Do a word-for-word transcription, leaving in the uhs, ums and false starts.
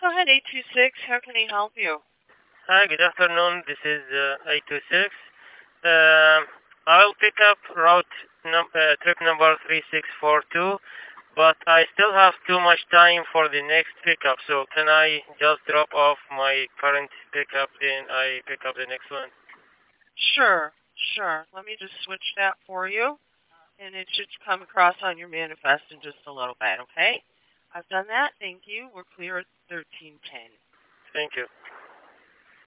ahead, eight two six. How can I help you? Hi, good afternoon. This is uh, eight two six. Um, I'll pick up route num- uh, trip number three six four two, but I still have too much time for the next pickup. So can I just drop off my current pickup and I pick up the next one? Sure, sure. Let me just switch that for you, and it should come across on your manifest in just a little bit, okay? I've done that. Thank you. We're clear at thirteen ten. Thank you.